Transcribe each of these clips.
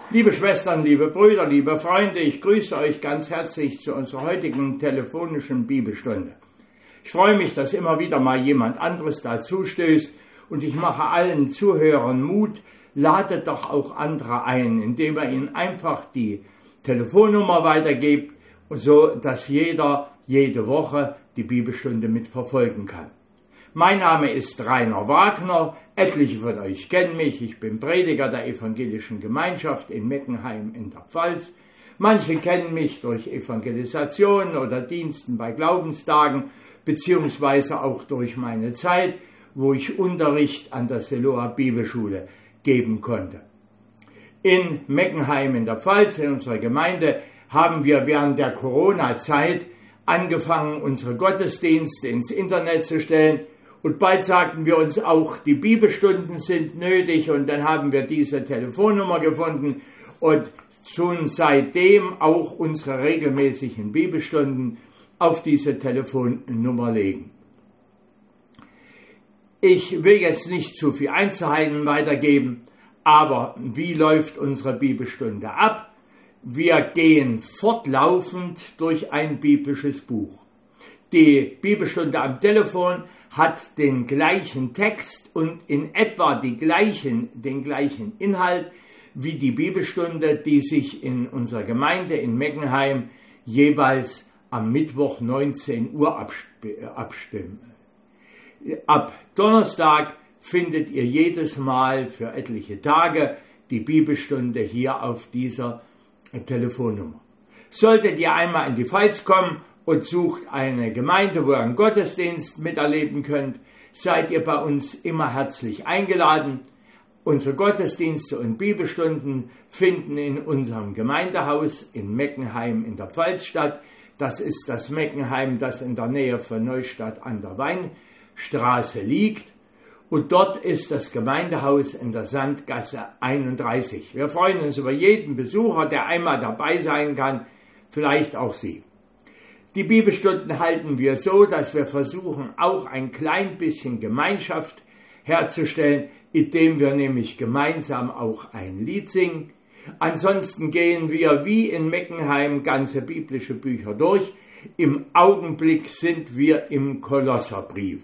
Liebe Schwestern, liebe Brüder, liebe Freunde, ich grüße euch ganz herzlich zu unserer heutigen telefonischen Bibelstunde. Ich freue mich, dass immer wieder mal jemand anderes dazu stößt und ich mache allen Zuhörern Mut, ladet doch auch andere ein, indem ihr ihnen einfach die Telefonnummer weitergebt, so dass jeder jede Woche die Bibelstunde mitverfolgen kann. Mein Name ist Rainer Wagner, etliche von euch kennen mich, ich bin Prediger der evangelischen Gemeinschaft in Meckenheim in der Pfalz. Manche kennen mich durch Evangelisationen oder Diensten bei Glaubenstagen, beziehungsweise auch durch meine Zeit, wo ich Unterricht an der Siloer Bibelschule geben konnte. In Meckenheim in der Pfalz, in unserer Gemeinde, haben wir während der Corona-Zeit angefangen, unsere Gottesdienste ins Internet zu stellen. Und bald sagten wir uns auch, die Bibelstunden sind nötig und dann haben wir diese Telefonnummer gefunden und tun seitdem auch unsere regelmäßigen Bibelstunden auf diese Telefonnummer legen. Ich will jetzt nicht zu viel Einzelheiten weitergeben, aber wie läuft unsere Bibelstunde ab? Wir gehen fortlaufend durch ein biblisches Buch. Die Bibelstunde am Telefon hat den gleichen Text und in etwa den gleichen Inhalt wie die Bibelstunde, die sich in unserer Gemeinde in Meckenheim jeweils am Mittwoch 19 Uhr abstimmen. Ab Donnerstag findet ihr jedes Mal für etliche Tage die Bibelstunde hier auf dieser Telefonnummer. Solltet ihr einmal in die Pfalz kommen und sucht eine Gemeinde, wo ihr einen Gottesdienst miterleben könnt, seid ihr bei uns immer herzlich eingeladen. Unsere Gottesdienste und Bibelstunden finden in unserem Gemeindehaus in Meckenheim in der Pfalz statt. Das ist das Meckenheim, das in der Nähe von Neustadt an der Weinstraße liegt. Und dort ist das Gemeindehaus in der Sandgasse 31. Wir freuen uns über jeden Besucher, der einmal dabei sein kann, vielleicht auch Sie. Die Bibelstunden halten wir so, dass wir versuchen, auch ein klein bisschen Gemeinschaft herzustellen, indem wir nämlich gemeinsam auch ein Lied singen. Ansonsten gehen wir wie in Meckenheim ganze biblische Bücher durch. Im Augenblick sind wir im Kolosserbrief.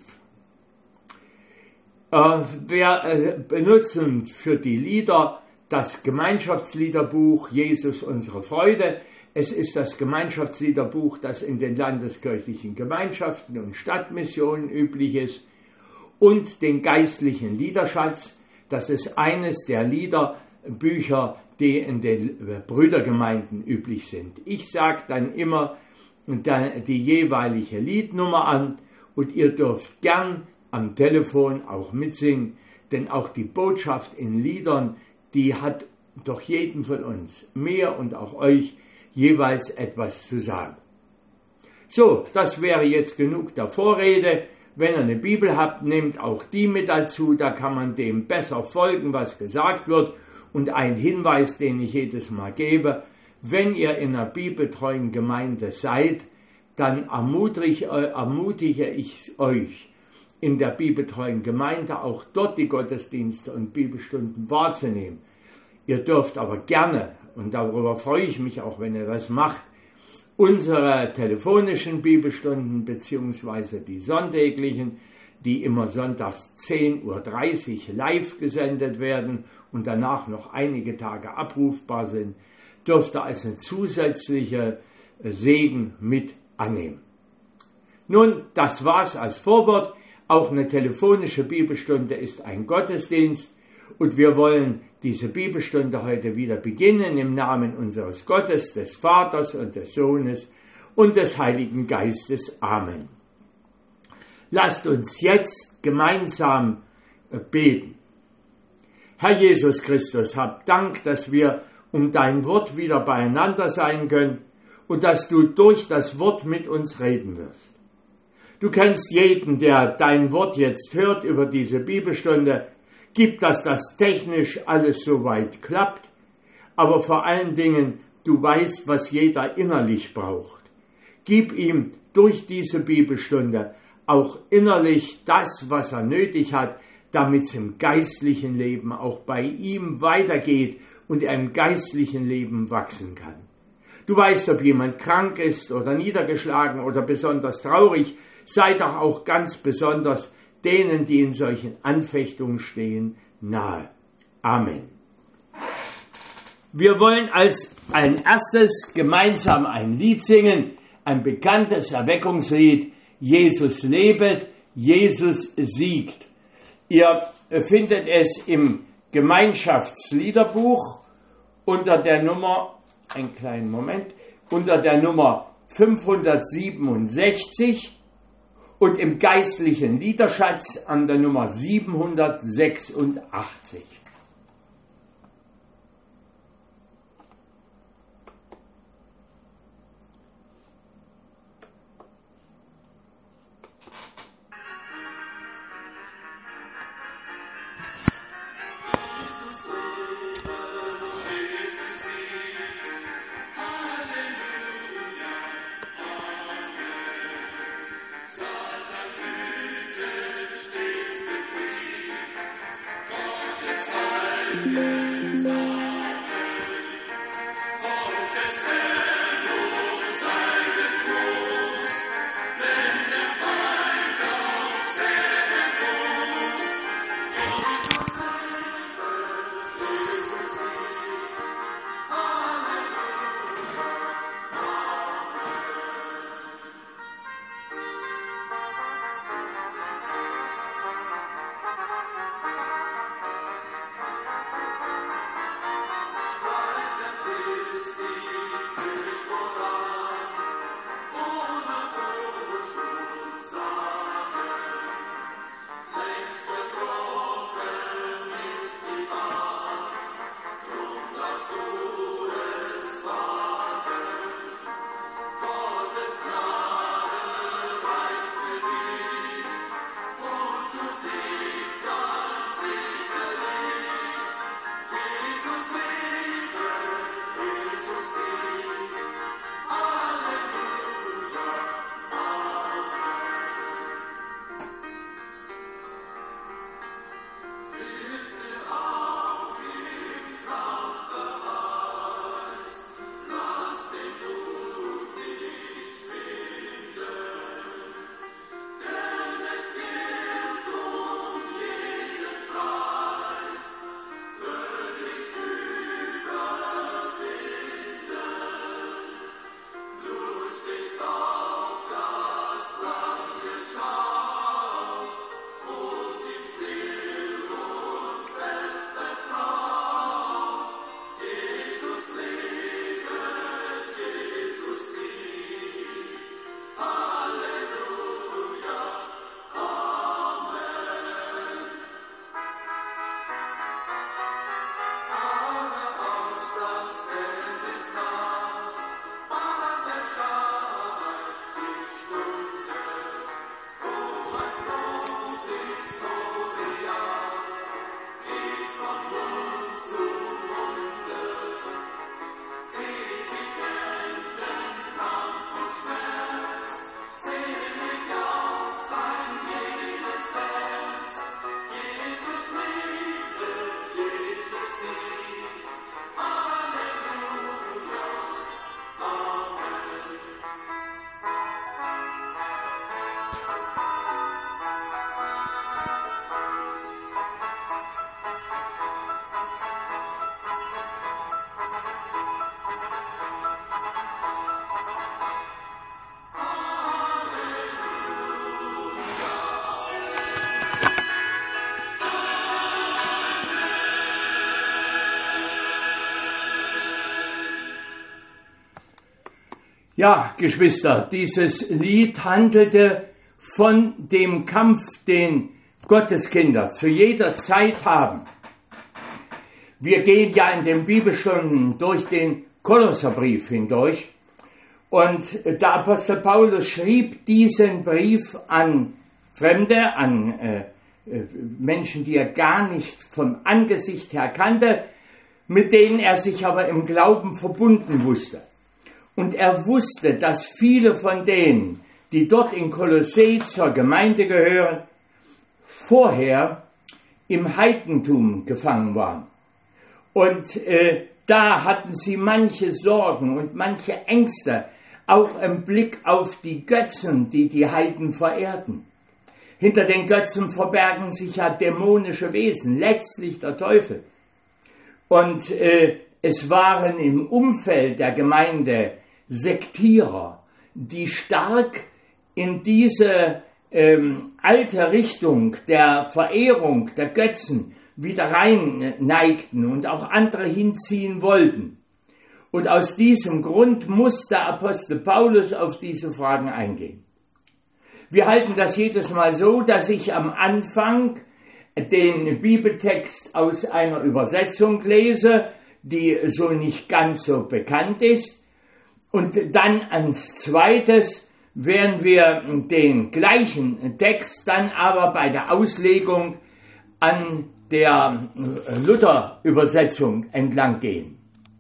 Wir benutzen für die Lieder das Gemeinschaftsliederbuch Jesus unsere Freude. Es ist das Gemeinschaftsliederbuch, das in den landeskirchlichen Gemeinschaften und Stadtmissionen üblich ist, und den geistlichen Liederschatz. Das ist eines der Liederbücher, die in den Brüdergemeinden üblich sind. Ich sage dann immer die jeweilige Liednummer an und ihr dürft gern am Telefon auch mitsingen, denn auch die Botschaft in Liedern, die hat doch jeden von uns, mir und auch euch, jeweils etwas zu sagen. So, das wäre jetzt genug der Vorrede. Wenn ihr eine Bibel habt, nehmt auch die mit dazu, da kann man dem besser folgen, was gesagt wird. Und ein Hinweis, den ich jedes Mal gebe: Wenn ihr in einer bibeltreuen Gemeinde seid, dann ermutige ich euch, in der bibeltreuen Gemeinde auch dort die Gottesdienste und Bibelstunden wahrzunehmen. Ihr dürft aber gerne, und darüber freue ich mich auch, wenn ihr das macht, unsere telefonischen Bibelstunden bzw. die sonntäglichen, die immer sonntags 10:30 Uhr live gesendet werden und danach noch einige Tage abrufbar sind, dürft ihr als eine zusätzliche Segen mit annehmen. Nun, das war's als Vorwort. Auch eine telefonische Bibelstunde ist ein Gottesdienst und wir wollen diese Bibelstunde heute wieder beginnen im Namen unseres Gottes, des Vaters und des Sohnes und des Heiligen Geistes. Amen. Lasst uns jetzt gemeinsam beten. Herr Jesus Christus, hab Dank, dass wir um dein Wort wieder beieinander sein können und dass du durch das Wort mit uns reden wirst. Du kennst jeden, der dein Wort jetzt hört über diese Bibelstunde. Gib, dass das technisch alles soweit klappt, aber vor allen Dingen, du weißt, was jeder innerlich braucht. Gib ihm durch diese Bibelstunde auch innerlich das, was er nötig hat, damit es im geistlichen Leben auch bei ihm weitergeht und in einem geistlichen Leben wachsen kann. Du weißt, ob jemand krank ist oder niedergeschlagen oder besonders traurig, sei doch auch ganz besonders denen, die in solchen Anfechtungen stehen, nahe. Amen. Wir wollen als ein erstes gemeinsam ein Lied singen, ein bekanntes Erweckungslied, Jesus lebet, Jesus siegt. Ihr findet es im Gemeinschaftsliederbuch unter der Nummer, unter der Nummer 567 und im geistlichen Liederschatz an der Nummer 786. Ja, Geschwister, dieses Lied handelte von dem Kampf, den Gotteskinder zu jeder Zeit haben. Wir gehen ja in den Bibelstunden durch den Kolosserbrief hindurch und der Apostel Paulus schrieb diesen Brief an Fremde, an Menschen, die er gar nicht vom Angesicht her kannte, mit denen er sich aber im Glauben verbunden wusste. Und er wusste, dass viele von denen, die dort in Kolossee zur Gemeinde gehören, vorher im Heidentum gefangen waren. Und da hatten sie manche Sorgen und manche Ängste, auch im Blick auf die Götzen, die die Heiden verehrten. Hinter den Götzen verbergen sich ja dämonische Wesen, letztlich der Teufel. Und es waren im Umfeld der Gemeinde Sektierer, die stark in diese alte Richtung der Verehrung der Götzen wieder rein neigten und auch andere hinziehen wollten. Und aus diesem Grund muss der Apostel Paulus auf diese Fragen eingehen. Wir halten das jedes Mal so, dass ich am Anfang den Bibeltext aus einer Übersetzung lese, die so nicht ganz so bekannt ist. Und dann als zweites werden wir den gleichen Text dann aber bei der Auslegung an der Luther-Übersetzung entlang gehen.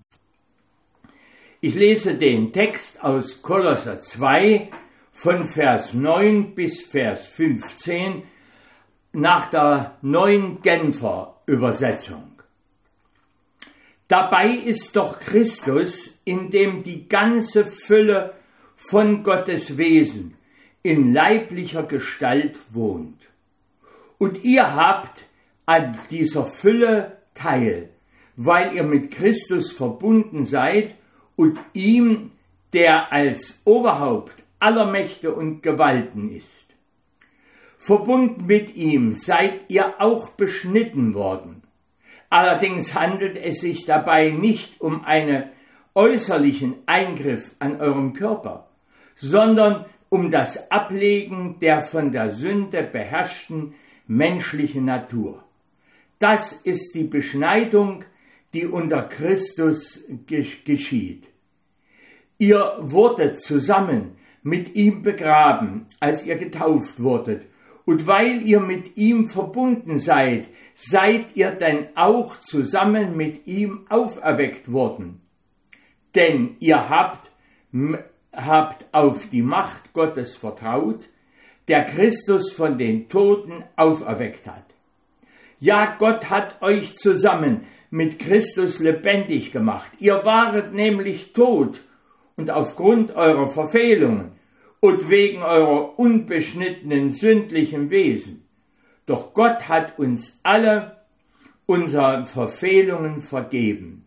Ich lese den Text aus Kolosser 2 von Vers 9 bis Vers 15 nach der Neuen Genfer Übersetzung. Dabei ist doch Christus, in dem die ganze Fülle von Gottes Wesen in leiblicher Gestalt wohnt. Und ihr habt an dieser Fülle teil, weil ihr mit Christus verbunden seid und ihm, der als Oberhaupt aller Mächte und Gewalten ist. Verbunden mit ihm seid ihr auch beschnitten worden. Allerdings handelt es sich dabei nicht um einen äußerlichen Eingriff an eurem Körper, sondern um das Ablegen der von der Sünde beherrschten menschlichen Natur. Das ist die Beschneidung, die unter Christus geschieht. Ihr wurdet zusammen mit ihm begraben, als ihr getauft wurdet, und weil ihr mit ihm verbunden seid, seid ihr denn auch zusammen mit ihm auferweckt worden. Denn ihr habt auf die Macht Gottes vertraut, der Christus von den Toten auferweckt hat. Ja, Gott hat euch zusammen mit Christus lebendig gemacht. Ihr waret nämlich tot und aufgrund eurer Verfehlungen und wegen eurer unbeschnittenen sündlichen Wesen. Doch Gott hat uns alle unsere Verfehlungen vergeben.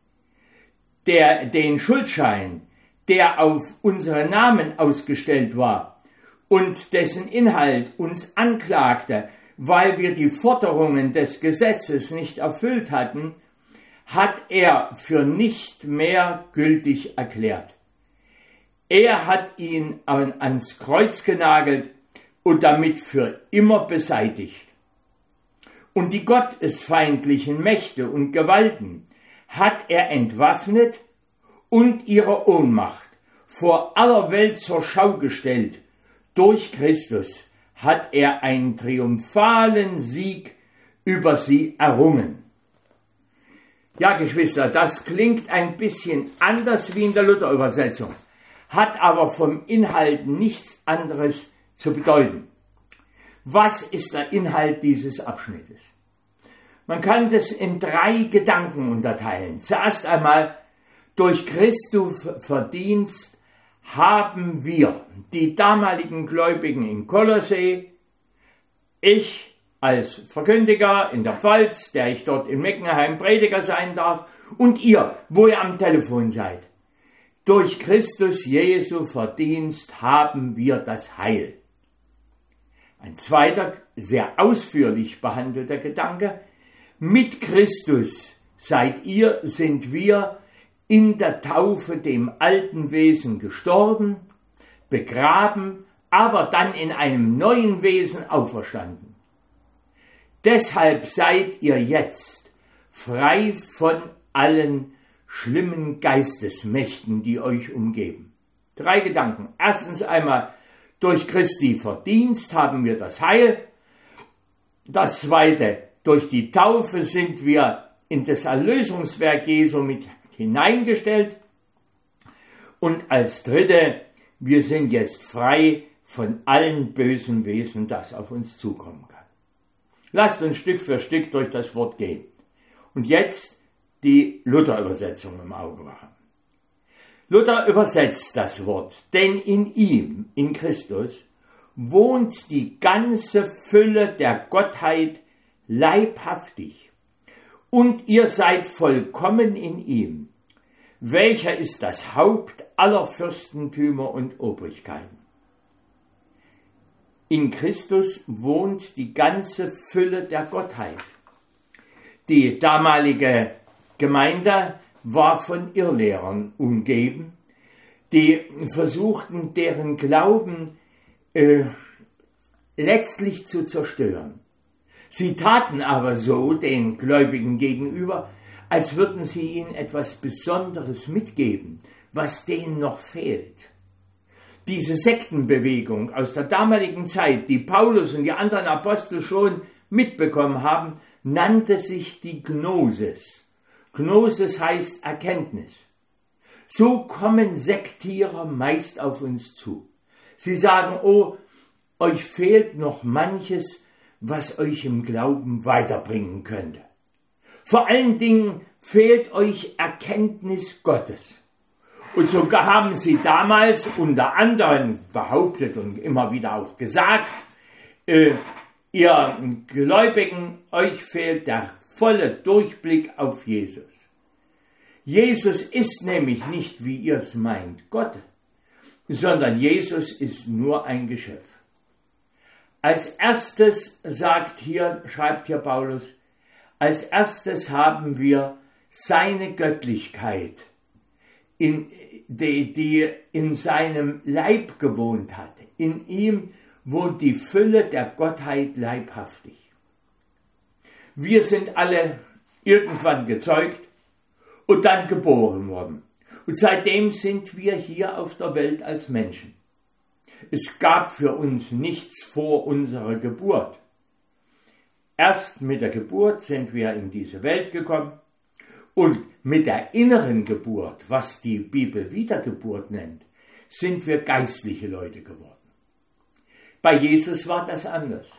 Den Schuldschein, der auf unsere Namen ausgestellt war und dessen Inhalt uns anklagte, weil wir die Forderungen des Gesetzes nicht erfüllt hatten, hat er für nicht mehr gültig erklärt. Er hat ihn ans Kreuz genagelt und damit für immer beseitigt. Und die gottesfeindlichen Mächte und Gewalten hat er entwaffnet und ihre Ohnmacht vor aller Welt zur Schau gestellt. Durch Christus hat er einen triumphalen Sieg über sie errungen. Ja, Geschwister, das klingt ein bisschen anders wie in der Luther-Übersetzung, hat aber vom Inhalt nichts anderes zu bedeuten. Was ist der Inhalt dieses Abschnittes? Man kann das in 3 Gedanken unterteilen. Zuerst einmal, durch Christi Verdienst haben wir, die damaligen Gläubigen in Kolossee, ich als Verkündiger in der Pfalz, der ich dort in Meckenheim Prediger sein darf, und ihr, wo ihr am Telefon seid. Durch Christus Jesu Verdienst haben wir das Heil. Ein zweiter, sehr ausführlich behandelter Gedanke: Mit Christus sind wir in der Taufe dem alten Wesen gestorben, begraben, aber dann in einem neuen Wesen auferstanden. Deshalb seid ihr jetzt frei von allen schlimmen Geistesmächten, die euch umgeben. 3 Gedanken. Erstens einmal, durch Christi Verdienst haben wir das Heil. Das zweite, durch die Taufe sind wir in das Erlösungswerk Jesu mit hineingestellt. Und als dritte, wir sind jetzt frei von allen bösen Wesen, das auf uns zukommen kann. Lasst uns Stück für Stück durch das Wort gehen. Und jetzt die Luther-Übersetzung im Auge haben. Luther übersetzt das Wort, denn in ihm, in Christus, wohnt die ganze Fülle der Gottheit leibhaftig, und ihr seid vollkommen in ihm, welcher ist das Haupt aller Fürstentümer und Obrigkeiten. In Christus wohnt die ganze Fülle der Gottheit. Die damalige Gemeinde war von Irrlehrern umgeben, die versuchten, deren Glauben letztlich zu zerstören. Sie taten aber so den Gläubigen gegenüber, als würden sie ihnen etwas Besonderes mitgeben, was denen noch fehlt. Diese Sektenbewegung aus der damaligen Zeit, die Paulus und die anderen Apostel schon mitbekommen haben, nannte sich die Gnosis. Gnosis heißt Erkenntnis. So kommen Sektierer meist auf uns zu. Sie sagen, oh, euch fehlt noch manches, was euch im Glauben weiterbringen könnte. Vor allen Dingen fehlt euch Erkenntnis Gottes. Und sogar haben sie damals unter anderem behauptet und immer wieder auch gesagt, ihr Gläubigen, euch fehlt der volle Durchblick auf Jesus. Jesus ist nämlich nicht, wie ihr es meint, Gott, sondern Jesus ist nur ein Geschöpf. Als erstes schreibt hier Paulus, als erstes haben wir seine Göttlichkeit, die in seinem Leib gewohnt hat. In ihm wohnt die Fülle der Gottheit leibhaftig. Wir sind alle irgendwann gezeugt und dann geboren worden. Und seitdem sind wir hier auf der Welt als Menschen. Es gab für uns nichts vor unserer Geburt. Erst mit der Geburt sind wir in diese Welt gekommen und mit der inneren Geburt, was die Bibel Wiedergeburt nennt, sind wir geistliche Leute geworden. Bei Jesus war das anders.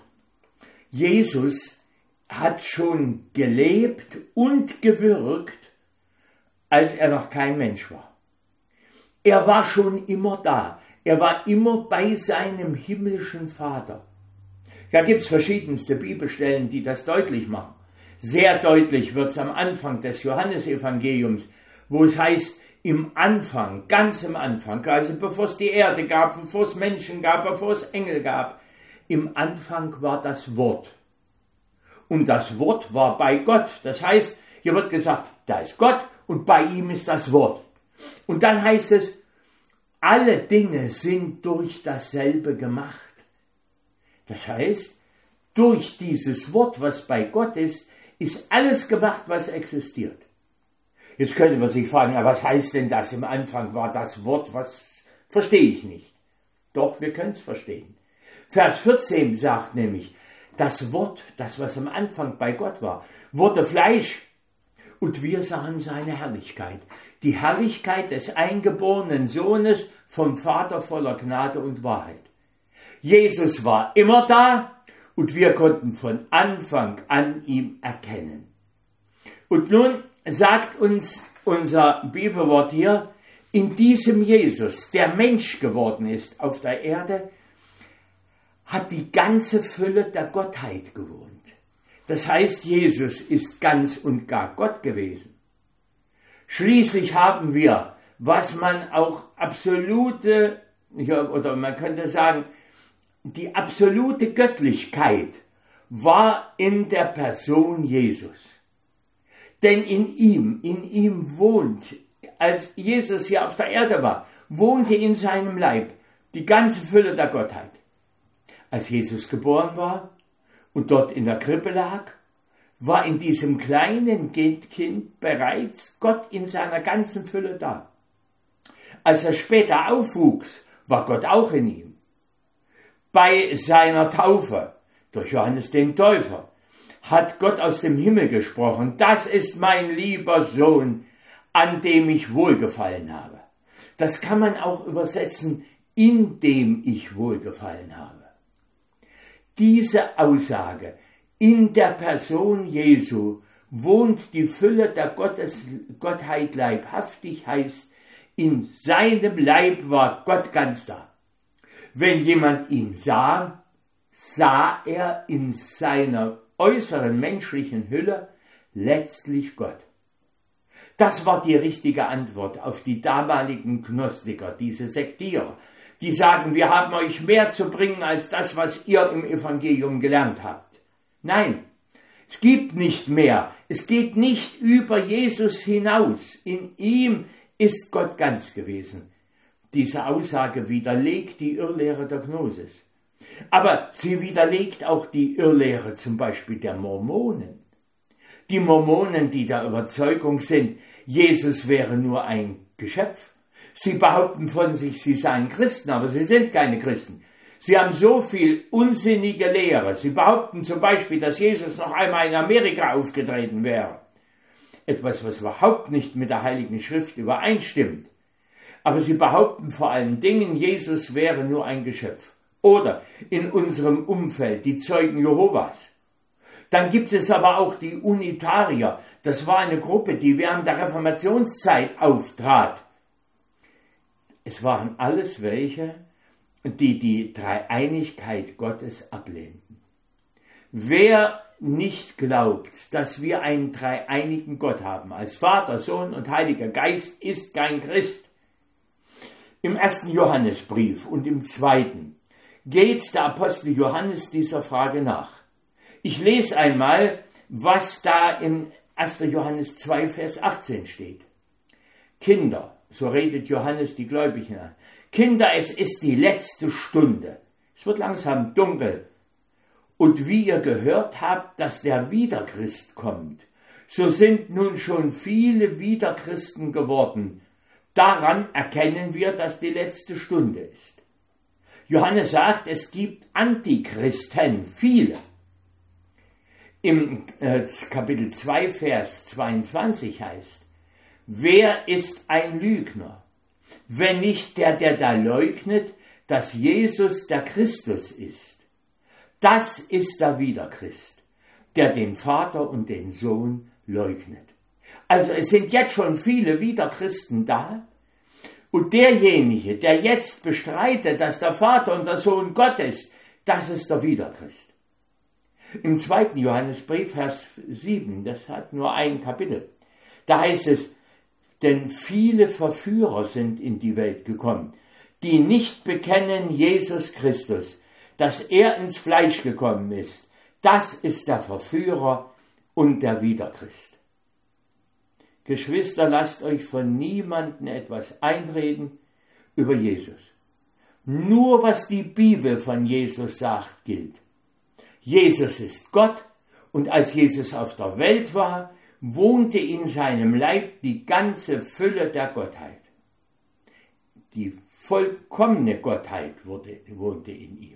Jesus hat schon gelebt und gewirkt, als er noch kein Mensch war. Er war schon immer da. Er war immer bei seinem himmlischen Vater. Da gibt es verschiedenste Bibelstellen, die das deutlich machen. Sehr deutlich wird es am Anfang des Johannesevangeliums, wo es heißt, im Anfang, ganz im Anfang, also bevor es die Erde gab, bevor es Menschen gab, bevor es Engel gab, im Anfang war das Wort. Und das Wort war bei Gott. Das heißt, hier wird gesagt, da ist Gott und bei ihm ist das Wort. Und dann heißt es, alle Dinge sind durch dasselbe gemacht. Das heißt, durch dieses Wort, was bei Gott ist alles gemacht, was existiert. Jetzt könnte man sich fragen, ja, was heißt denn das? Im Anfang war das Wort, was verstehe ich nicht. Doch, wir können es verstehen. Vers 14 sagt nämlich, das Wort, das was am Anfang bei Gott war, wurde Fleisch und wir sahen seine Herrlichkeit. Die Herrlichkeit des eingeborenen Sohnes vom Vater voller Gnade und Wahrheit. Jesus war immer da und wir konnten von Anfang an ihm erkennen. Und nun sagt uns unser Bibelwort hier, in diesem Jesus, der Mensch geworden ist auf der Erde, hat die ganze Fülle der Gottheit gewohnt. Das heißt, Jesus ist ganz und gar Gott gewesen. Schließlich haben wir, was man auch oder man könnte sagen, die absolute Göttlichkeit war in der Person Jesus. Denn in ihm wohnt, als Jesus hier auf der Erde war, wohnte in seinem Leib die ganze Fülle der Gottheit. Als Jesus geboren war und dort in der Krippe lag, war in diesem kleinen Kind bereits Gott in seiner ganzen Fülle da. Als er später aufwuchs, war Gott auch in ihm. Bei seiner Taufe durch Johannes den Täufer hat Gott aus dem Himmel gesprochen, das ist mein lieber Sohn, an dem ich wohlgefallen habe. Das kann man auch übersetzen, in dem ich wohlgefallen habe. Diese Aussage, in der Person Jesu wohnt die Fülle der Gottheit leibhaftig, heißt, in seinem Leib war Gott ganz da. Wenn jemand ihn sah, sah er in seiner äußeren menschlichen Hülle letztlich Gott. Das war die richtige Antwort auf die damaligen Gnostiker, diese Sektierer, die sagen, wir haben euch mehr zu bringen als das, was ihr im Evangelium gelernt habt. Nein, es gibt nicht mehr. Es geht nicht über Jesus hinaus. In ihm ist Gott ganz gewesen. Diese Aussage widerlegt die Irrlehre der Gnosis. Aber sie widerlegt auch die Irrlehre zum Beispiel der Mormonen. Die Mormonen, die der Überzeugung sind, Jesus wäre nur ein Geschöpf. Sie behaupten von sich, sie seien Christen, aber sie sind keine Christen. Sie haben so viel unsinnige Lehre. Sie behaupten zum Beispiel, dass Jesus noch einmal in Amerika aufgetreten wäre. Etwas, was überhaupt nicht mit der Heiligen Schrift übereinstimmt. Aber sie behaupten vor allen Dingen, Jesus wäre nur ein Geschöpf. Oder in unserem Umfeld die Zeugen Jehovas. Dann gibt es aber auch die Unitarier. Das war eine Gruppe, die während der Reformationszeit auftrat. Es waren alles welche, die die Dreieinigkeit Gottes ablehnten. Wer nicht glaubt, dass wir einen dreieinigen Gott haben, als Vater, Sohn und Heiliger Geist, ist kein Christ. Im 1. Johannesbrief und im 2. geht der Apostel Johannes dieser Frage nach. Ich lese einmal, was da in 1. Johannes 2, Vers 18 steht. Kinder, so redet Johannes die Gläubigen an, Kinder, es ist die letzte Stunde. Es wird langsam dunkel. Und wie ihr gehört habt, dass der Wiederchrist kommt, so sind nun schon viele Wiederchristen geworden. Daran erkennen wir, dass die letzte Stunde ist. Johannes sagt, es gibt Antichristen, viele. Im Kapitel 2, Vers 22 heißt, wer ist ein Lügner, wenn nicht der da leugnet, dass Jesus der Christus ist? Das ist der Wiederchrist, der den Vater und den Sohn leugnet. Also es sind jetzt schon viele Wiederchristen da, und derjenige, der jetzt bestreitet, dass der Vater und der Sohn Gott ist, das ist der Wiederchrist. Im 2. Johannesbrief, Vers 7, das hat nur ein Kapitel, da heißt es, denn viele Verführer sind in die Welt gekommen, die nicht bekennen Jesus Christus, dass er ins Fleisch gekommen ist. Das ist der Verführer und der Wiederchrist. Geschwister, lasst euch von niemandem etwas einreden über Jesus. Nur was die Bibel von Jesus sagt, gilt. Jesus ist Gott, und als Jesus auf der Welt war, wohnte in seinem Leib die ganze Fülle der Gottheit. Die vollkommene Gottheit wohnte in ihm.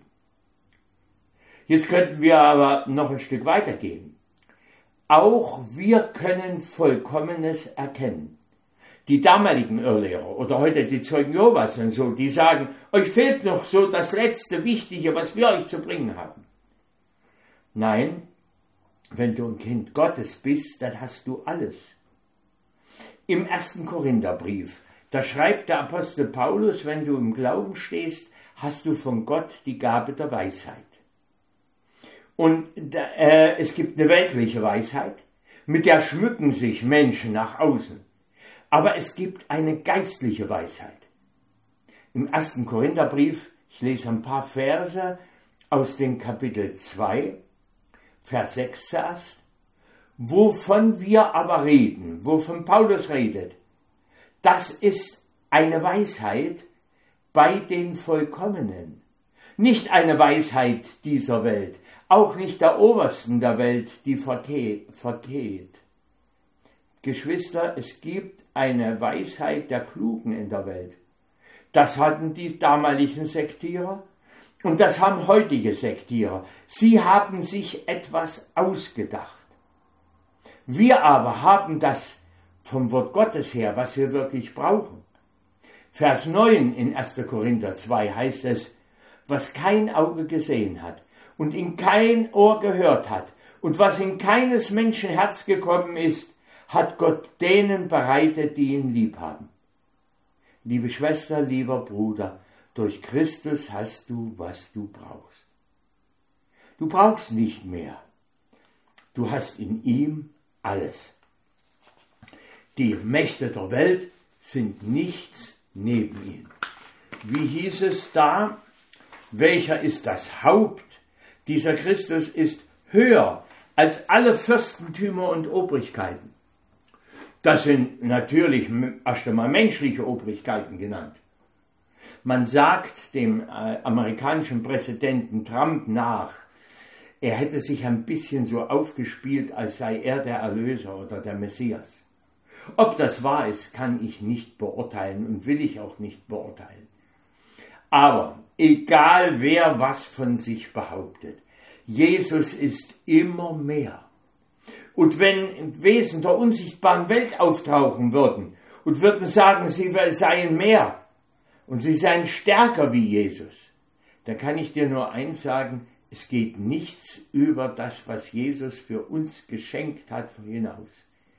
Jetzt könnten wir aber noch ein Stück weitergehen. Auch wir können Vollkommenes erkennen. Die damaligen Irrlehrer oder heute die Zeugen Jehovas und so, die sagen, euch fehlt noch so das letzte Wichtige, was wir euch zu bringen haben. Nein, wenn du ein Kind Gottes bist, dann hast du alles. Im 1. Korintherbrief, da schreibt der Apostel Paulus, wenn du im Glauben stehst, hast du von Gott die Gabe der Weisheit. Und es gibt eine weltliche Weisheit, mit der schmücken sich Menschen nach außen. Aber es gibt eine geistliche Weisheit. Im 1. Korintherbrief, ich lese ein paar Verse aus dem Kapitel 2, Vers 6 zuerst. Wovon wir aber reden, wovon Paulus redet, das ist eine Weisheit bei den Vollkommenen. Nicht eine Weisheit dieser Welt, auch nicht der Obersten der Welt, die vergeht. Geschwister, es gibt eine Weisheit der Klugen in der Welt. Das hatten die damaligen Sektierer und das haben heutige Sektierer. Sie haben sich etwas ausgedacht. Wir aber haben das vom Wort Gottes her, was wir wirklich brauchen. Vers 9 in 1. Korinther 2 heißt es, was kein Auge gesehen hat und in kein Ohr gehört hat Und was in keines Menschen Herz gekommen ist, hat Gott denen bereitet, die ihn lieb haben. Liebe Schwester, lieber Bruder, durch Christus hast du, was du brauchst. Du brauchst nicht mehr. Du hast in ihm alles. Die Mächte der Welt sind nichts neben ihm. Wie hieß es da? Welcher ist das Haupt? Dieser Christus ist höher als alle Fürstentümer und Obrigkeiten. Das sind natürlich erst einmal menschliche Obrigkeiten genannt. Man sagt dem amerikanischen Präsidenten Trump nach, er hätte sich ein bisschen so aufgespielt, als sei er der Erlöser oder der Messias. Ob das wahr ist, kann ich nicht beurteilen und will ich auch nicht beurteilen. Aber egal wer was von sich behauptet, Jesus ist immer mehr. Und wenn Wesen der unsichtbaren Welt auftauchen würden und würden sagen, sie seien mehr und sie seien stärker wie Jesus, dann kann ich dir nur eins sagen, es geht nichts über das, was Jesus für uns geschenkt hat, hinaus.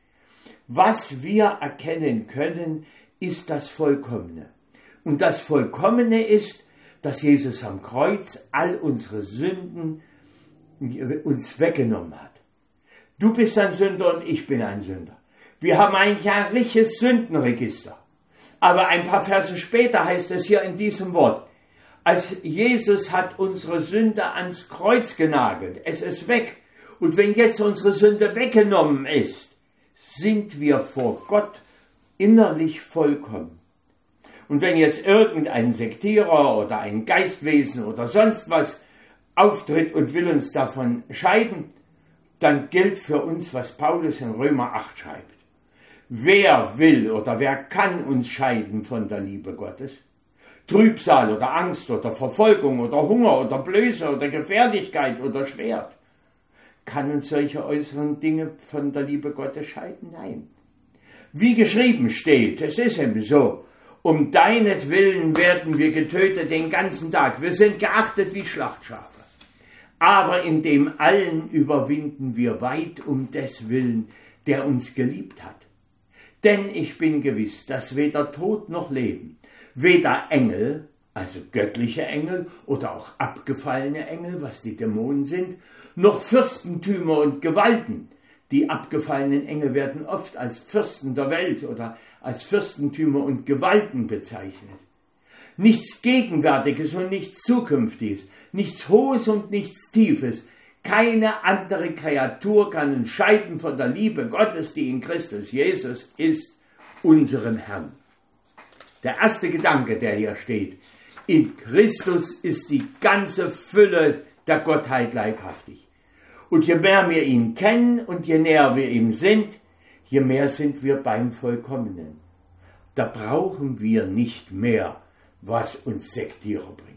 Was wir erkennen können, ist das Vollkommene. Und das Vollkommene ist, dass Jesus am Kreuz all unsere Sünden uns weggenommen hat. Du bist ein Sünder und ich bin ein Sünder. Wir haben ein jährliches Sündenregister. Aber ein paar Verse später heißt es hier in diesem Wort, als Jesus hat unsere Sünde ans Kreuz genagelt, es ist weg. Und wenn jetzt unsere Sünde weggenommen ist, sind wir vor Gott innerlich vollkommen. Und wenn jetzt irgendein Sektierer oder ein Geistwesen oder sonst was auftritt und will uns davon scheiden, dann gilt für uns, was Paulus in Römer 8 schreibt. Wer will oder wer kann uns scheiden von der Liebe Gottes? Trübsal oder Angst oder Verfolgung oder Hunger oder Blöße oder Gefährlichkeit oder Schwert. Kann uns solche äußeren Dinge von der Liebe Gottes scheiden? Nein. Wie geschrieben steht, es ist eben so, um deinetwillen werden wir getötet den ganzen Tag. Wir sind geachtet wie Schlachtschafe. Aber in dem allen überwinden wir weit um des Willen, der uns geliebt hat. Denn ich bin gewiss, dass weder Tod noch Leben, weder Engel, also göttliche Engel oder auch abgefallene Engel, was die Dämonen sind, noch Fürstentümer und Gewalten. Die abgefallenen Engel werden oft als Fürsten der Welt oder als Fürstentümer und Gewalten bezeichnet. Nichts Gegenwärtiges und nichts Zukünftiges, nichts Hohes und nichts Tiefes, keine andere Kreatur kann uns scheiden von der Liebe Gottes, die in Christus Jesus ist, unserem Herrn. Der erste Gedanke, der hier steht, in Christus ist die ganze Fülle der Gottheit leibhaftig. Und je mehr wir ihn kennen und je näher wir ihm sind, je mehr sind wir beim Vollkommenen. Da brauchen wir nicht mehr, was uns Sektierer bringt.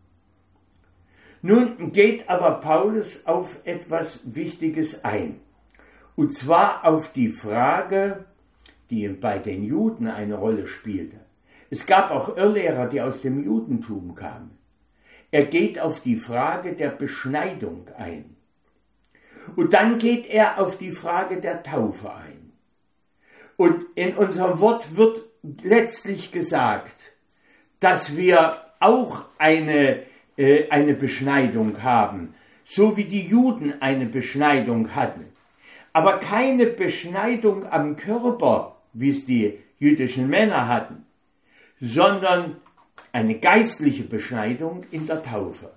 Nun geht aber Paulus auf etwas Wichtiges ein. Und zwar auf die Frage, die bei den Juden eine Rolle spielte. Es gab auch Irrlehrer, die aus dem Judentum kamen. Er geht auf die Frage der Beschneidung ein. Und dann geht er auf die Frage der Taufe ein. Und in unserem Wort wird letztlich gesagt, dass wir auch eine Beschneidung haben, so wie die Juden eine Beschneidung hatten. Aber keine Beschneidung am Körper, wie es die jüdischen Männer hatten, sondern eine geistliche Beschneidung in der Taufe.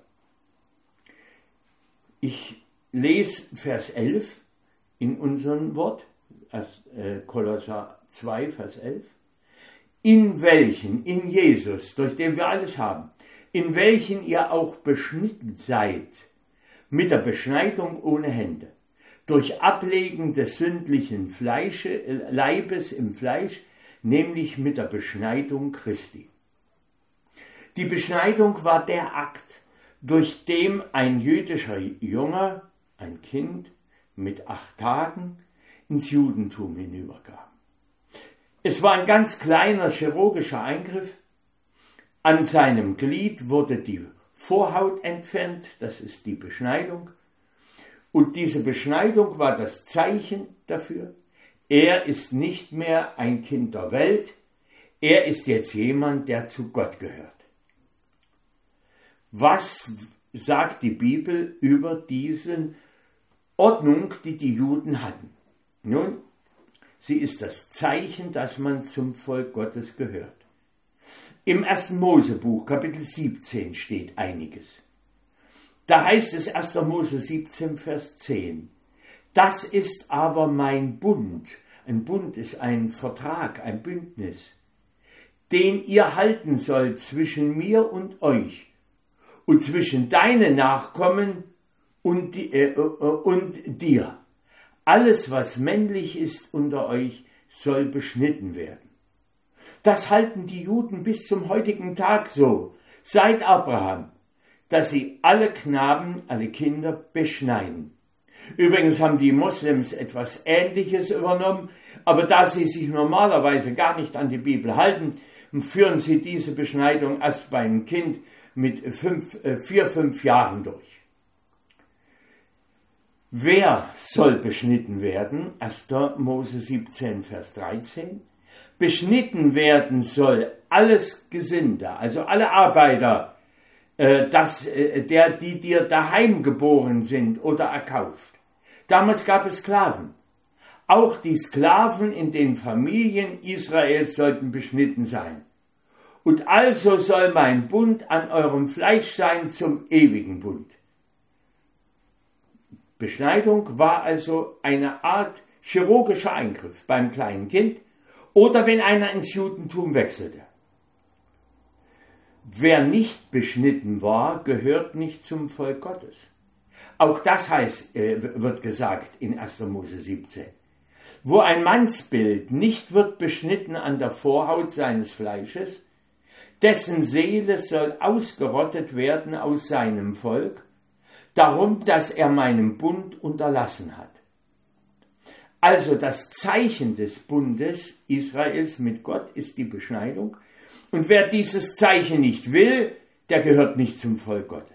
Ich lese Vers 11 in unserem Wort, Kolosser 2, Vers 11. In welchen, in Jesus, durch den wir alles haben, in welchen ihr auch beschnitten seid, mit der Beschneidung ohne Hände, durch Ablegen des sündlichen Leibes im Fleisch, nämlich mit der Beschneidung Christi. Die Beschneidung war der Akt, durch den ein jüdischer Junge, ein Kind mit 8 Tagen, ins Judentum hinüberkam. Es war ein ganz kleiner chirurgischer Eingriff. An seinem Glied wurde die Vorhaut entfernt, das ist die Beschneidung, Und diese Beschneidung war das Zeichen dafür. Er ist nicht mehr ein Kind der Welt, er ist jetzt jemand, der zu Gott gehört. Was sagt die Bibel über diese Ordnung, die die Juden hatten? Nun, sie ist das Zeichen, dass man zum Volk Gottes gehört. Im 1. Mosebuch, Kapitel 17, steht einiges. Da heißt es 1. Mose 17, Vers 10. Das ist aber mein Bund. Ein Bund ist ein Vertrag, ein Bündnis, den ihr halten sollt zwischen mir und euch und zwischen deinen Nachkommen und dir. Alles, was männlich ist unter euch, soll beschnitten werden. Das halten die Juden bis zum heutigen Tag so, seit Abraham, dass sie alle Knaben, alle Kinder beschneiden. Übrigens haben die Moslems etwas Ähnliches übernommen, aber da sie sich normalerweise gar nicht an die Bibel halten, führen sie diese Beschneidung erst bei einem Kind mit 4-5 Jahren durch. Wer soll beschnitten werden? 1. Mose 17, Vers 13. Beschnitten werden soll alles Gesinde, also alle Arbeiter, die dir daheim geboren sind oder erkauft. Damals gab es Sklaven. Auch die Sklaven in den Familien Israels sollten beschnitten sein. Und also soll mein Bund an eurem Fleisch sein zum ewigen Bund. Beschneidung war also eine Art chirurgischer Eingriff beim kleinen Kind oder wenn einer ins Judentum wechselte. Wer nicht beschnitten war, gehört nicht zum Volk Gottes. Auch das wird gesagt in 1. Mose 17. Wo ein Mannsbild nicht wird beschnitten an der Vorhaut seines Fleisches, dessen Seele soll ausgerottet werden aus seinem Volk, darum, dass er meinen Bund unterlassen hat. Also das Zeichen des Bundes Israels mit Gott ist die Beschneidung, und wer dieses Zeichen nicht will, der gehört nicht zum Volk Gottes.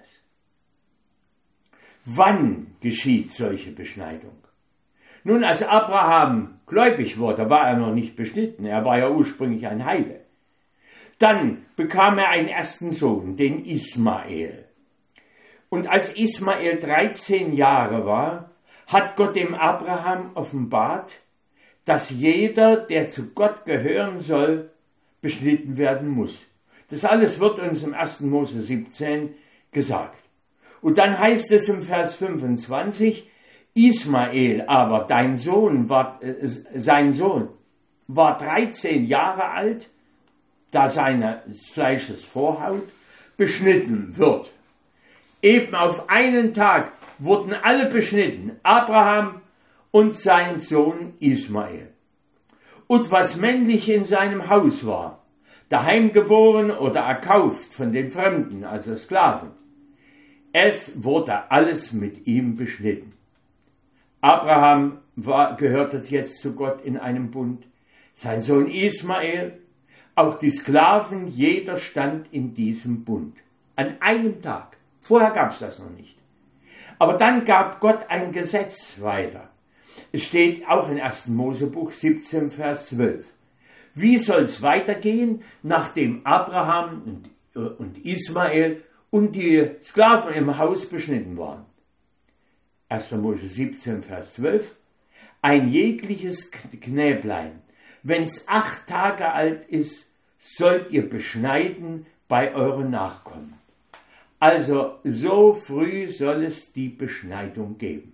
Wann geschieht solche Beschneidung? Nun, als Abraham gläubig wurde, war er noch nicht beschnitten, er war ja ursprünglich ein Heide. Dann bekam er einen ersten Sohn, den Ismael. Und als Ismael 13 Jahre war, hat Gott dem Abraham offenbart, dass jeder, der zu Gott gehören soll, beschnitten werden muss. Das alles wird uns im 1. Mose 17 gesagt. Und dann heißt es im Vers 25, Ismael aber, sein Sohn, war 13 Jahre alt, da seines Fleisches Vorhaut beschnitten wird. Eben auf einen Tag wurden alle beschnitten, Abraham und sein Sohn Ismael. Und was männlich in seinem Haus war, daheim geboren oder erkauft von den Fremden, also Sklaven, es wurde alles mit ihm beschnitten. Abraham gehörte jetzt zu Gott in einem Bund, sein Sohn Ismael, auch die Sklaven, jeder stand in diesem Bund. An einem Tag. Vorher gab es das noch nicht. Aber dann gab Gott ein Gesetz weiter. Es steht auch in 1. Mosebuch 17, Vers 12. Wie soll es weitergehen, nachdem Abraham und Ismael und die Sklaven im Haus beschnitten waren? 1. Mose 17, Vers 12. Ein jegliches Knäblein, wenn's 8 Tage alt ist, sollt ihr beschneiden bei euren Nachkommen. Also so früh soll es die Beschneidung geben.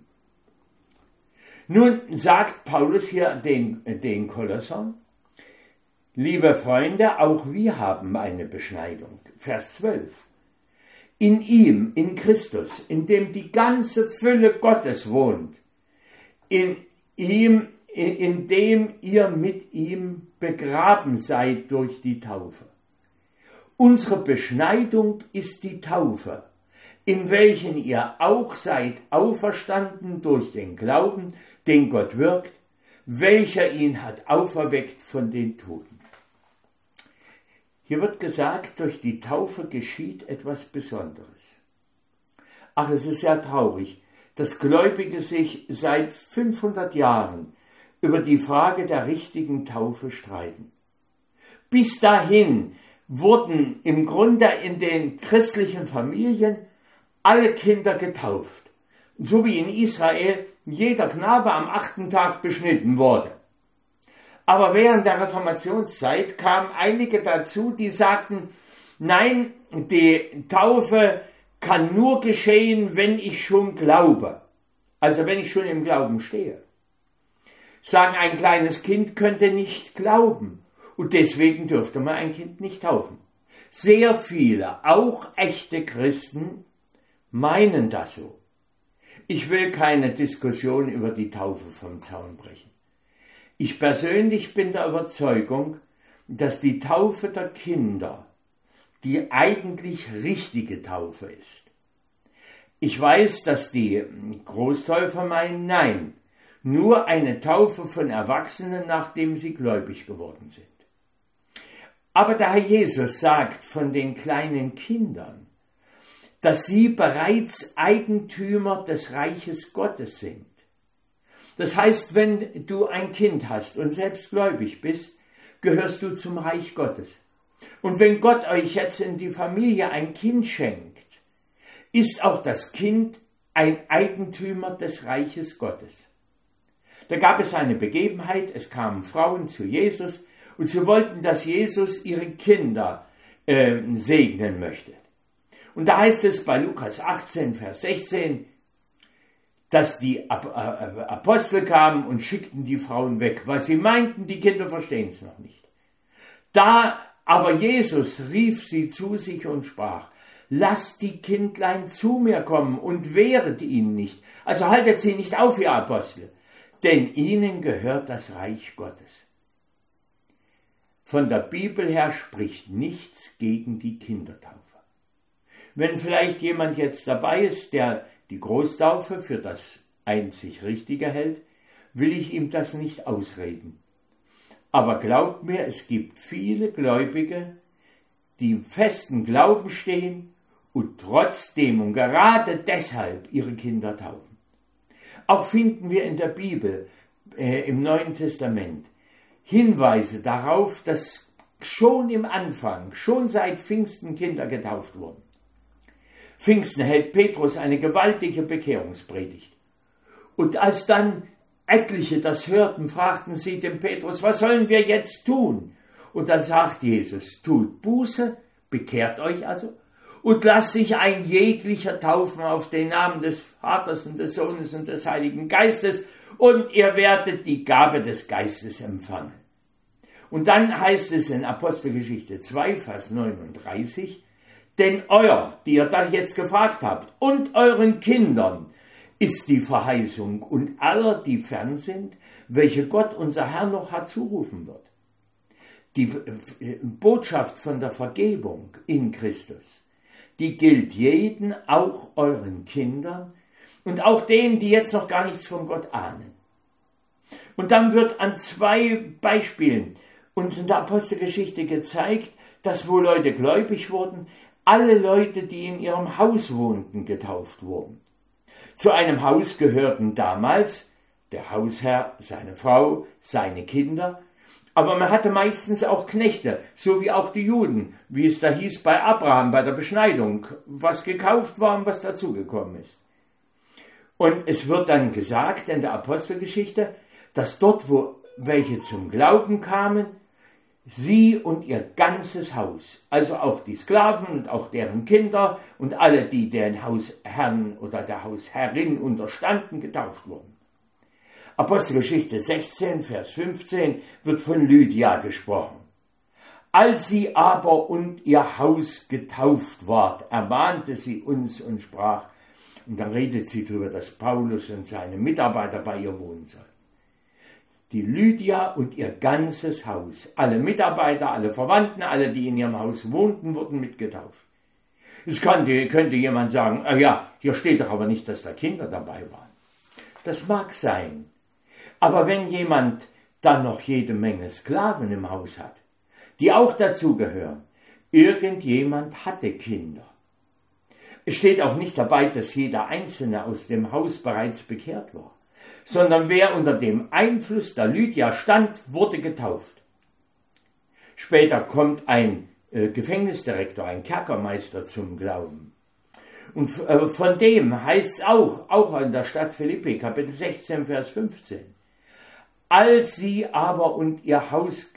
Nun sagt Paulus hier den Kolossern, liebe Freunde, auch wir haben eine Beschneidung. Vers 12. In ihm, in Christus, in dem die ganze Fülle Gottes wohnt, in dem ihr mit ihm begraben seid durch die Taufe. Unsere Beschneidung ist die Taufe, in welchen ihr auch seid auferstanden durch den Glauben, den Gott wirkt, welcher ihn hat auferweckt von den Toten. Hier wird gesagt, durch die Taufe geschieht etwas Besonderes. Ach, es ist ja traurig, dass Gläubige sich seit 500 Jahren über die Frage der richtigen Taufe streiten. Bis dahin wurden im Grunde in den christlichen Familien alle Kinder getauft, so wie in Israel jeder Knabe am 8. Tag beschnitten wurde. Aber während der Reformationszeit kamen einige dazu, die sagten, nein, die Taufe kann nur geschehen, wenn ich schon glaube, also wenn ich schon im Glauben stehe. Sagen, ein kleines Kind könnte nicht glauben und deswegen dürfte man ein Kind nicht taufen. Sehr viele, auch echte Christen, meinen das so. Ich will keine Diskussion über die Taufe vom Zaun brechen. Ich persönlich bin der Überzeugung, dass die Taufe der Kinder die eigentlich richtige Taufe ist. Ich weiß, dass die Großtäufer meinen, nein, nur eine Taufe von Erwachsenen, nachdem sie gläubig geworden sind. Aber der Herr Jesus sagt von den kleinen Kindern, dass sie bereits Eigentümer des Reiches Gottes sind. Das heißt, wenn du ein Kind hast und selbst gläubig bist, gehörst du zum Reich Gottes. Und wenn Gott euch jetzt in die Familie ein Kind schenkt, ist auch das Kind ein Eigentümer des Reiches Gottes. Da gab es eine Begebenheit, es kamen Frauen zu Jesus und sie wollten, dass Jesus ihre Kinder segnen möchte. Und da heißt es bei Lukas 18, Vers 16, dass die Apostel kamen und schickten die Frauen weg, weil sie meinten, die Kinder verstehen es noch nicht. Da aber Jesus rief sie zu sich und sprach, lasst die Kindlein zu mir kommen und wehret ihnen nicht. Also haltet sie nicht auf, ihr Apostel, denn ihnen gehört das Reich Gottes. Von der Bibel her spricht nichts gegen die Kindertaufe. Wenn vielleicht jemand jetzt dabei ist, der die Großtaufe für das einzig Richtige hält, will ich ihm das nicht ausreden. Aber glaubt mir, es gibt viele Gläubige, die im festen Glauben stehen und trotzdem und gerade deshalb ihre Kinder taufen. Auch finden wir in der Bibel, im Neuen Testament, Hinweise darauf, dass schon im Anfang, schon seit Pfingsten Kinder getauft wurden. Pfingsten hält Petrus eine gewaltige Bekehrungspredigt. Und als dann etliche das hörten, fragten sie den Petrus, was sollen wir jetzt tun? Und dann sagt Jesus, tut Buße, bekehrt euch also, und lasst sich ein jeglicher taufen auf den Namen des Vaters und des Sohnes und des Heiligen Geistes, und ihr werdet die Gabe des Geistes empfangen. Und dann heißt es in Apostelgeschichte 2, Vers 39, denn euer, die ihr da jetzt gefragt habt, und euren Kindern ist die Verheißung und aller, die fern sind, welche Gott, unser Herr, noch herzurufen wird. Die Botschaft von der Vergebung in Christus, die gilt jeden, auch euren Kindern und auch denen, die jetzt noch gar nichts von Gott ahnen. Und dann wird an 2 Beispielen uns in der Apostelgeschichte gezeigt, dass wo Leute gläubig wurden, alle Leute, die in ihrem Haus wohnten, getauft wurden. Zu einem Haus gehörten damals der Hausherr, seine Frau, seine Kinder, aber man hatte meistens auch Knechte, so wie auch die Juden, wie es da hieß bei Abraham, bei der Beschneidung, was gekauft war und was dazugekommen ist. Und es wird dann gesagt in der Apostelgeschichte, dass dort, wo welche zum Glauben kamen, sie und ihr ganzes Haus, also auch die Sklaven und auch deren Kinder und alle, die den Hausherrn oder der Hausherrin unterstanden, getauft wurden. Apostelgeschichte 16, Vers 15 wird von Lydia gesprochen. Als sie aber und ihr Haus getauft ward, ermahnte sie uns und sprach, und dann redet sie darüber, dass Paulus und seine Mitarbeiter bei ihr wohnen sollen. Die Lydia und ihr ganzes Haus, alle Mitarbeiter, alle Verwandten, alle, die in ihrem Haus wohnten, wurden mitgetauft. Jetzt könnte jemand sagen, ja, hier steht doch aber nicht, dass da Kinder dabei waren. Das mag sein. Aber wenn jemand dann noch jede Menge Sklaven im Haus hat, die auch dazugehören, irgendjemand hatte Kinder. Es steht auch nicht dabei, dass jeder Einzelne aus dem Haus bereits bekehrt war, sondern wer unter dem Einfluss der Lydia stand, wurde getauft. Später kommt ein Gefängnisdirektor, ein Kerkermeister zum Glauben. Und von dem heißt es auch in der Stadt Philippi, Kapitel 16, Vers 15. Als sie aber und ihr Haus,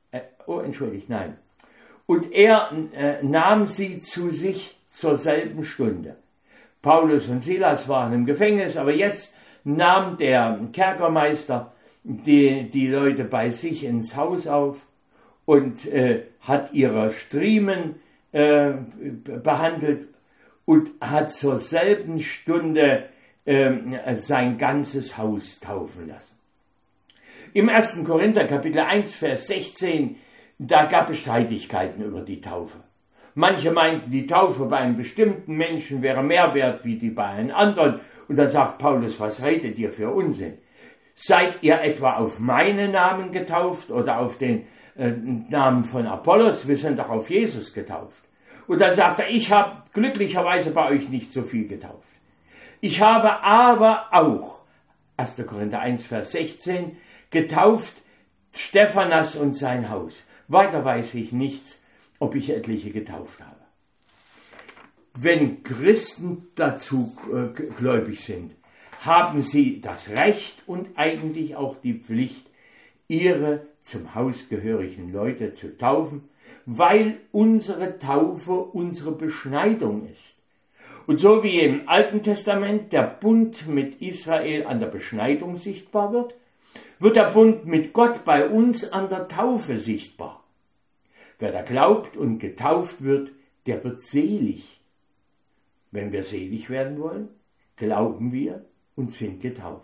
und er nahm sie zu sich zur selben Stunde. Paulus und Silas waren im Gefängnis, aber jetzt nahm der Kerkermeister die Leute bei sich ins Haus auf und hat ihre Striemen behandelt und hat zur selben Stunde sein ganzes Haus taufen lassen. Im 1. Korinther Kapitel 1, Vers 16, da gab es Streitigkeiten über die Taufe. Manche meinten, die Taufe bei einem bestimmten Menschen wäre mehr wert wie die bei einem anderen. Und dann sagt Paulus, was redet ihr für Unsinn? Seid ihr etwa auf meinen Namen getauft oder auf den Namen von Apollos? Wir sind doch auf Jesus getauft. Und dann sagt er, ich habe glücklicherweise bei euch nicht so viel getauft. Ich habe aber auch, 1. Korinther 1, Vers 16, getauft Stephanas und sein Haus. Weiter weiß ich nichts, ob ich etliche getauft habe. Wenn Christen dazu gläubig sind, haben sie das Recht und eigentlich auch die Pflicht, ihre zum Haus gehörigen Leute zu taufen, weil unsere Taufe unsere Beschneidung ist. Und so wie im Alten Testament der Bund mit Israel an der Beschneidung sichtbar wird, wird der Bund mit Gott bei uns an der Taufe sichtbar. Wer da glaubt und getauft wird, der wird selig. Wenn wir selig werden wollen, glauben wir und sind getauft.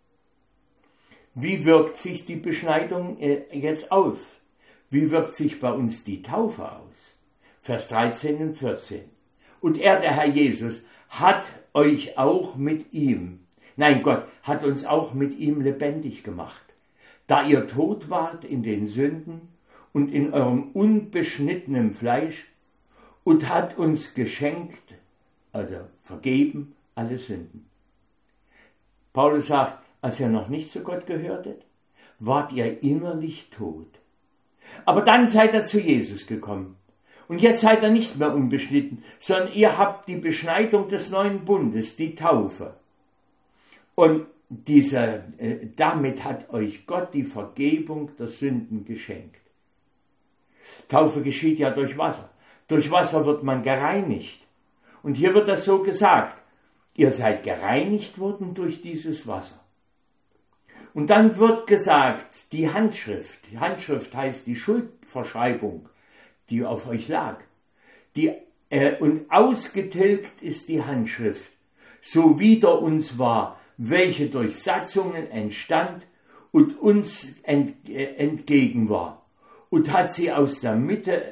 Wie wirkt sich die Beschneidung jetzt auf? Wie wirkt sich bei uns die Taufe aus? Vers 13 und 14. Und er, der Herr Jesus, hat euch auch mit ihm, Gott hat uns auch mit ihm lebendig gemacht, da ihr tot wart in den Sünden und in eurem unbeschnittenen Fleisch, und hat uns geschenkt, also vergeben, alle Sünden. Paulus sagt, als ihr noch nicht zu Gott gehörtet, wart ihr innerlich tot. Aber dann seid ihr zu Jesus gekommen. Und jetzt seid ihr nicht mehr unbeschnitten, sondern ihr habt die Beschneidung des neuen Bundes, die Taufe. Und damit hat euch Gott die Vergebung der Sünden geschenkt. Taufe geschieht ja durch Wasser. Durch Wasser wird man gereinigt. Und hier wird das so gesagt, ihr seid gereinigt worden durch dieses Wasser. Und dann wird gesagt, die Handschrift heißt die Schuldverschreibung, die auf euch lag. Und ausgetilgt ist die Handschrift, so wider uns war, welche durch Satzungen entstand und uns entgegen war, und hat sie aus dem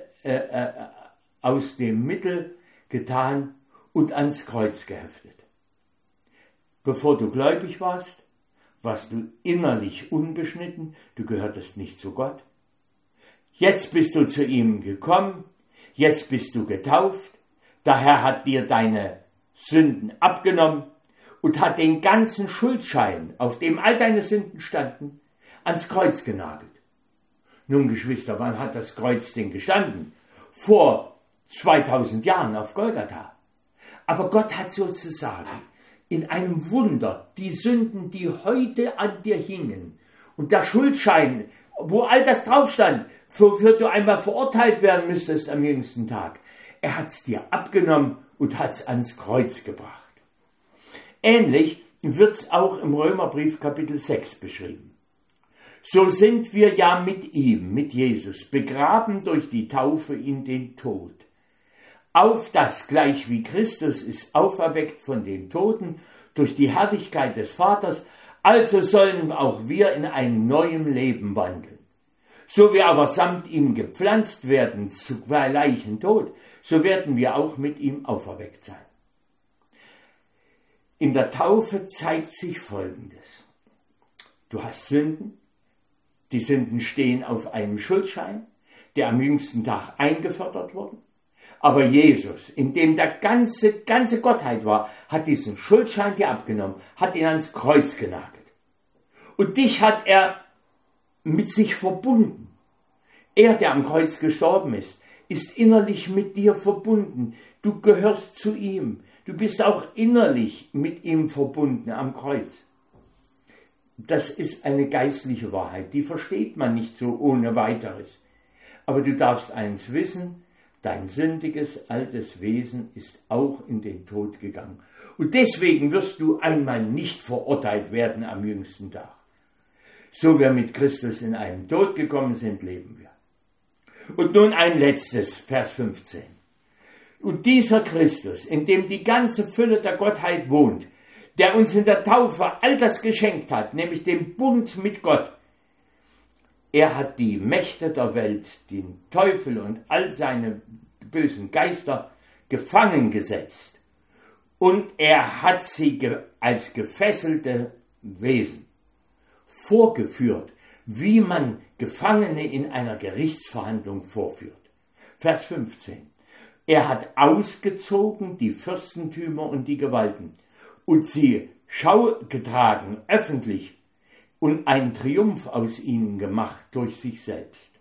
Mittel getan und ans Kreuz geheftet. Bevor du gläubig warst du innerlich unbeschnitten, du gehörtest nicht zu Gott. Jetzt bist du zu ihm gekommen, jetzt bist du getauft, der Herr hat dir deine Sünden abgenommen und hat den ganzen Schuldschein, auf dem all deine Sünden standen, ans Kreuz genagelt. Nun, Geschwister, wann hat das Kreuz denn gestanden? Vor 2000 Jahren auf Golgatha. Aber Gott hat sozusagen in einem Wunder die Sünden, die heute an dir hingen, und der Schuldschein, wo all das drauf stand, wofür du einmal verurteilt werden müsstest am jüngsten Tag, er hat es dir abgenommen und hat es ans Kreuz gebracht. Ähnlich wird es auch im Römerbrief Kapitel 6 beschrieben. So sind wir ja mit ihm, mit Jesus, begraben durch die Taufe in den Tod, auf das gleich wie Christus ist auferweckt von den Toten durch die Herrlichkeit des Vaters, also sollen auch wir in einem neuen Leben wandeln. So wir aber samt ihm gepflanzt werden zu gleichen Tod, so werden wir auch mit ihm auferweckt sein. In der Taufe zeigt sich Folgendes. Du hast Sünden, die Sünden stehen auf einem Schuldschein, der am jüngsten Tag eingefordert wurde. Aber Jesus, in dem der ganze Gottheit war, hat diesen Schuldschein dir abgenommen, hat ihn ans Kreuz genagelt. Und dich hat er mit sich verbunden. Er, der am Kreuz gestorben ist innerlich mit dir verbunden. Du gehörst zu ihm. Du bist auch innerlich mit ihm verbunden am Kreuz. Das ist eine geistliche Wahrheit, die versteht man nicht so ohne weiteres. Aber du darfst eins wissen, dein sündiges, altes Wesen ist auch in den Tod gegangen. Und deswegen wirst du einmal nicht verurteilt werden am jüngsten Tag. So wir mit Christus in einen Tod gekommen sind, leben wir. Und nun ein letztes, Vers 15. Und dieser Christus, in dem die ganze Fülle der Gottheit wohnt, der uns in der Taufe all das geschenkt hat, nämlich den Bund mit Gott, er hat die Mächte der Welt, den Teufel und all seine bösen Geister gefangen gesetzt. Und er hat sie als gefesselte Wesen vorgeführt, wie man Gefangene in einer Gerichtsverhandlung vorführt. Vers 15. Er hat ausgezogen die Fürstentümer und die Gewalten und sie Schau getragen, öffentlich, und einen Triumph aus ihnen gemacht durch sich selbst.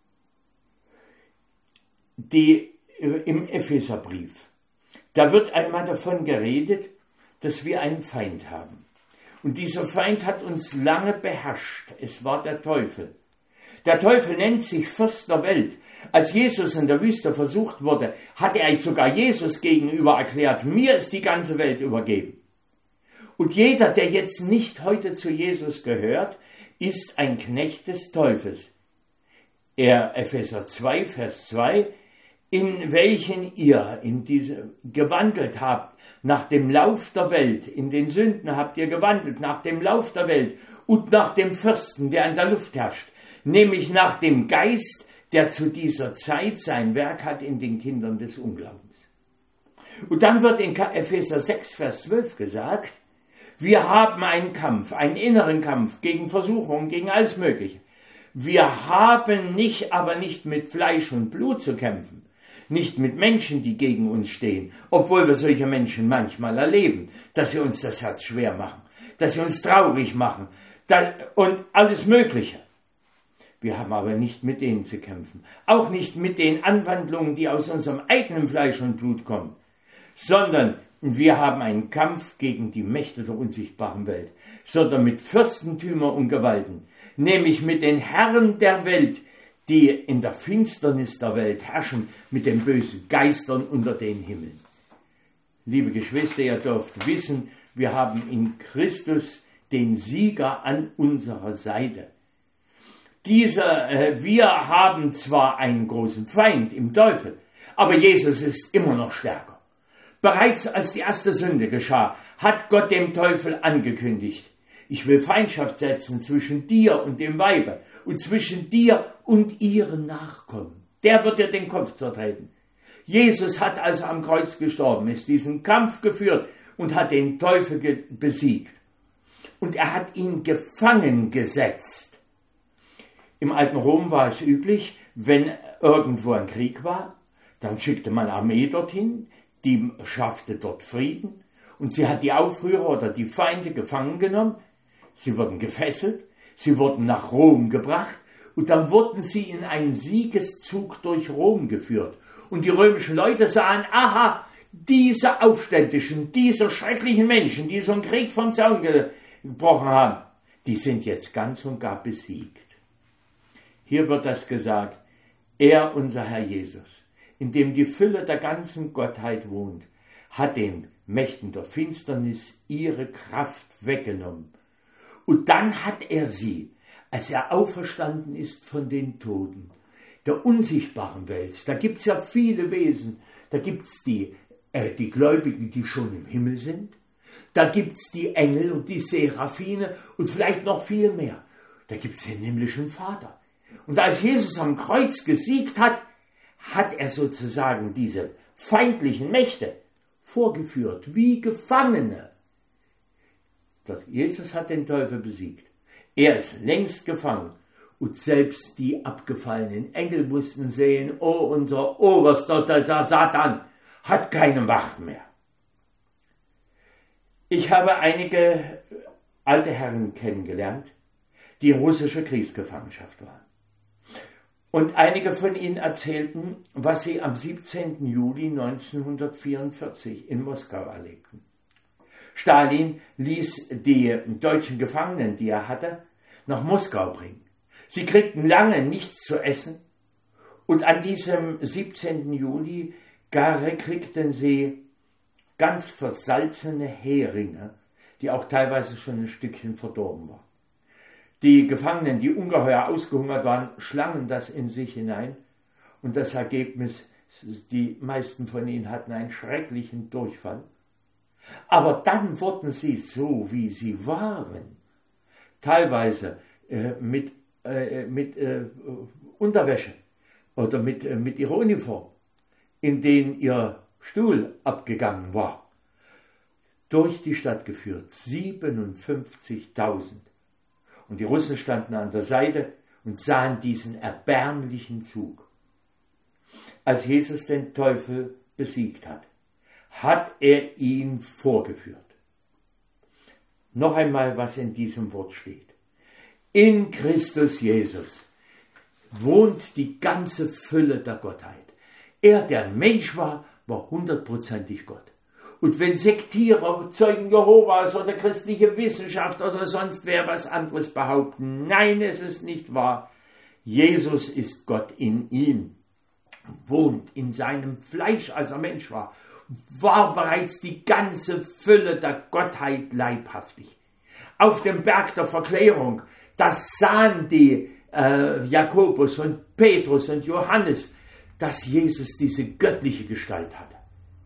Im Epheserbrief, da wird einmal davon geredet, dass wir einen Feind haben. Und dieser Feind hat uns lange beherrscht. Es war der Teufel. Der Teufel nennt sich Fürst der Welt. Als Jesus in der Wüste versucht wurde, hat er sogar Jesus gegenüber erklärt, mir ist die ganze Welt übergeben. Und jeder, der jetzt nicht heute zu Jesus gehört, ist ein Knecht des Teufels. Epheser 2, Vers 2, in welchen ihr gewandelt habt, nach dem Lauf der Welt, in den Sünden habt ihr gewandelt, nach dem Lauf der Welt und nach dem Fürsten, der in der Luft herrscht, nämlich nach dem Geist, der zu dieser Zeit sein Werk hat in den Kindern des Unglaubens. Und dann wird in Epheser 6, Vers 12 gesagt, wir haben einen Kampf, einen inneren Kampf gegen Versuchungen, gegen alles Mögliche. Wir haben aber nicht mit Fleisch und Blut zu kämpfen, nicht mit Menschen, die gegen uns stehen, obwohl wir solche Menschen manchmal erleben, dass sie uns das Herz schwer machen, dass sie uns traurig machen und alles Mögliche. Wir haben aber nicht mit denen zu kämpfen, auch nicht mit den Anwandlungen, die aus unserem eigenen Fleisch und Blut kommen, sondern wir haben einen Kampf gegen die Mächte der unsichtbaren Welt, sondern mit Fürstentümer und Gewalten, nämlich mit den Herren der Welt, die in der Finsternis der Welt herrschen, mit den bösen Geistern unter den Himmeln. Liebe Geschwister, ihr dürft wissen, wir haben in Christus den Sieger an unserer Seite. Wir haben zwar einen großen Feind im Teufel, aber Jesus ist immer noch stärker. Bereits als die erste Sünde geschah, hat Gott dem Teufel angekündigt, ich will Feindschaft setzen zwischen dir und dem Weibe und zwischen dir und ihren Nachkommen. Der wird dir den Kopf zertreten. Jesus hat, als er am Kreuz gestorben ist, diesen Kampf geführt und hat den Teufel besiegt. Und er hat ihn gefangen gesetzt. Im alten Rom war es üblich, wenn irgendwo ein Krieg war, dann schickte man Armee dorthin, die schaffte dort Frieden und sie hat die Aufrührer oder die Feinde gefangen genommen, sie wurden gefesselt, sie wurden nach Rom gebracht und dann wurden sie in einen Siegeszug durch Rom geführt. Und die römischen Leute sahen, aha, diese Aufständischen, diese schrecklichen Menschen, die so einen Krieg vom Zaun gebrochen haben, die sind jetzt ganz und gar besiegt. Hier wird das gesagt, er, unser Herr Jesus, in dem die Fülle der ganzen Gottheit wohnt, hat den Mächten der Finsternis ihre Kraft weggenommen. Und dann hat er sie, als er auferstanden ist von den Toten, der unsichtbaren Welt, da gibt es ja viele Wesen, da gibt es die Gläubigen, die schon im Himmel sind, da gibt es die Engel und die Seraphine und vielleicht noch viel mehr. Da gibt es den himmlischen Vater. Und als Jesus am Kreuz gesiegt hat, hat er sozusagen diese feindlichen Mächte vorgeführt, wie Gefangene. Doch Jesus hat den Teufel besiegt. Er ist längst gefangen Und selbst die abgefallenen Engel mussten sehen, oh, unser Oberster, der Satan, hat keine Macht mehr. Ich habe einige alte Herren kennengelernt, die in russischer Kriegsgefangenschaft waren. Und einige von ihnen erzählten, was sie am 17. Juli 1944 in Moskau erlebten. Stalin ließ die deutschen Gefangenen, die er hatte, nach Moskau bringen. Sie kriegten lange nichts zu essen und an diesem 17. Juli kriegten sie ganz versalzene Heringe, die auch teilweise schon ein Stückchen verdorben waren. Die Gefangenen, die ungeheuer ausgehungert waren, schlangen das in sich hinein und das Ergebnis, die meisten von ihnen hatten einen schrecklichen Durchfall. Aber dann wurden sie so, wie sie waren, teilweise mit Unterwäsche oder mit ihrer Uniform, in denen ihr Stuhl abgegangen war, durch die Stadt geführt. 57.000. Und die Russen standen an der Seite und sahen diesen erbärmlichen Zug. Als Jesus den Teufel besiegt hat, hat er ihn vorgeführt. Noch einmal, was in diesem Wort steht. In Christus Jesus wohnt die ganze Fülle der Gottheit. Er, der ein Mensch war, war 100%ig Gott. Und wenn Sektierer, Zeugen Jehovas oder christliche Wissenschaft oder sonst wer was anderes behaupten, nein, es ist nicht wahr. Jesus ist Gott in ihm, wohnt in seinem Fleisch, als er Mensch war bereits die ganze Fülle der Gottheit leibhaftig. Auf dem Berg der Verklärung, das sahen die Jakobus und Petrus und Johannes, dass Jesus diese göttliche Gestalt hatte.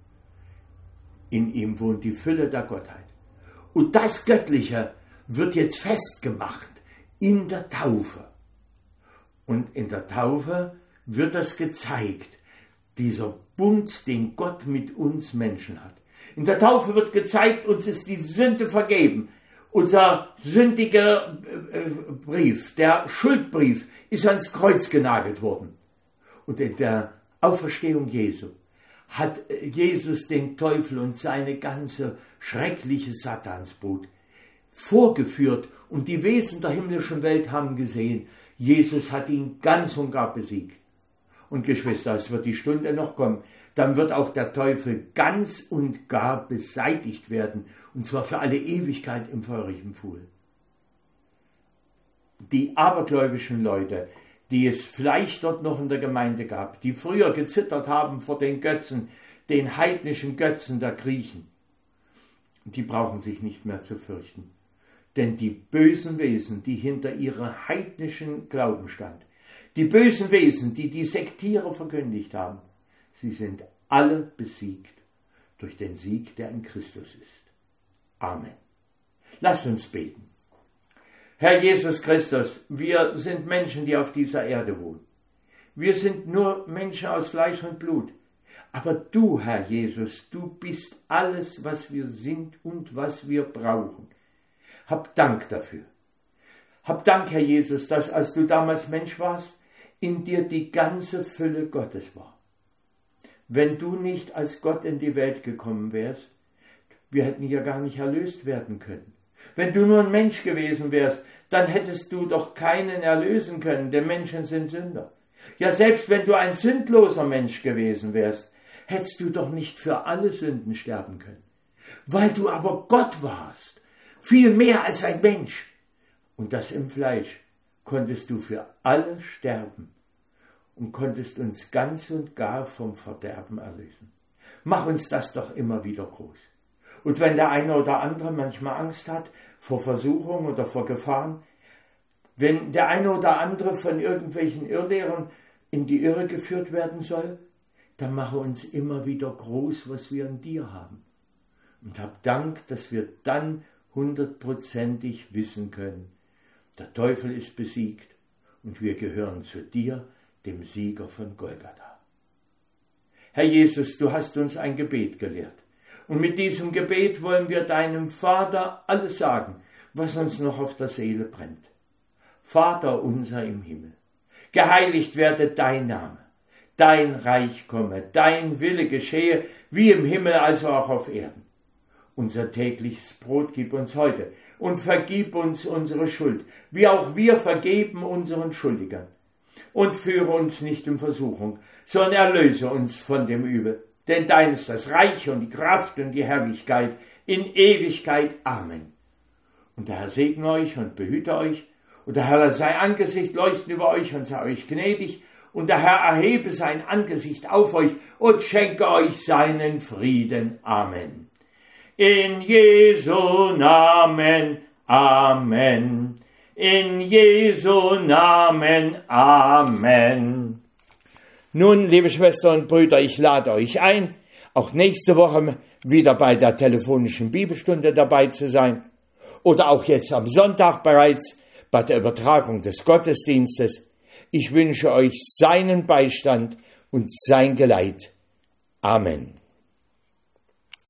In ihm wohnt die Fülle der Gottheit. Und das Göttliche wird jetzt festgemacht in der Taufe. Und in der Taufe wird das gezeigt, dieser Bund, den Gott mit uns Menschen hat. In der Taufe wird gezeigt, uns ist die Sünde vergeben. Unser sündiger Brief, der Schuldbrief, ist ans Kreuz genagelt worden. Und in der Auferstehung Jesu hat Jesus den Teufel und seine ganze schreckliche Satansbrut vorgeführt und die Wesen der himmlischen Welt haben gesehen, Jesus hat ihn ganz und gar besiegt. Und Geschwister, es wird die Stunde noch kommen, dann wird auch der Teufel ganz und gar beseitigt werden, und zwar für alle Ewigkeit im feurigen Pfuhl. Die abergläubischen Leute, die es vielleicht dort noch in der Gemeinde gab, die früher gezittert haben vor den Götzen, den heidnischen Götzen der Griechen, die brauchen sich nicht mehr zu fürchten. Denn die bösen Wesen, die hinter ihrem heidnischen Glauben standen, die bösen Wesen, die die Sektierer verkündigt haben, sie sind alle besiegt durch den Sieg, der in Christus ist. Amen. Lasst uns beten. Herr Jesus Christus, wir sind Menschen, die auf dieser Erde wohnen. Wir sind nur Menschen aus Fleisch und Blut. Aber du, Herr Jesus, du bist alles, was wir sind und was wir brauchen. Hab Dank dafür. Hab Dank, Herr Jesus, dass als du damals Mensch warst, in dir die ganze Fülle Gottes war. Wenn du nicht als Gott in die Welt gekommen wärst, wir hätten ja gar nicht erlöst werden können. Wenn du nur ein Mensch gewesen wärst, dann hättest du doch keinen erlösen können, denn Menschen sind Sünder. Ja, selbst wenn du ein sündloser Mensch gewesen wärst, hättest du doch nicht für alle Sünden sterben können. Weil du aber Gott warst, viel mehr als ein Mensch, und das im Fleisch, konntest du für alle sterben und konntest uns ganz und gar vom Verderben erlösen. Mach uns das doch immer wieder groß. Und wenn der eine oder andere manchmal Angst hat vor Versuchung oder vor Gefahren, wenn der eine oder andere von irgendwelchen Irrlehrern in die Irre geführt werden soll, dann mache uns immer wieder groß, was wir in dir haben. Und hab Dank, dass wir dann 100%ig wissen können, der Teufel ist besiegt und wir gehören zu dir, dem Sieger von Golgatha. Herr Jesus, du hast uns ein Gebet gelehrt. Und mit diesem Gebet wollen wir deinem Vater alles sagen, was uns noch auf der Seele brennt. Vater unser im Himmel, geheiligt werde dein Name, dein Reich komme, dein Wille geschehe, wie im Himmel also auch auf Erden. Unser tägliches Brot gib uns heute und vergib uns unsere Schuld, wie auch wir vergeben unseren Schuldigern. Und führe uns nicht in Versuchung, sondern erlöse uns von dem Übel. Denn dein ist das Reich und die Kraft und die Herrlichkeit in Ewigkeit. Amen. Und der Herr segne euch und behüte euch, und der Herr lasse sein Angesicht leuchten über euch und sei euch gnädig, und der Herr erhebe sein Angesicht auf euch und schenke euch seinen Frieden. Amen. In Jesu Namen. Amen. In Jesu Namen. Amen. Nun, liebe Schwestern und Brüder, ich lade euch ein, auch nächste Woche wieder bei der telefonischen Bibelstunde dabei zu sein oder auch jetzt am Sonntag bereits bei der Übertragung des Gottesdienstes. Ich wünsche euch seinen Beistand und sein Geleit. Amen.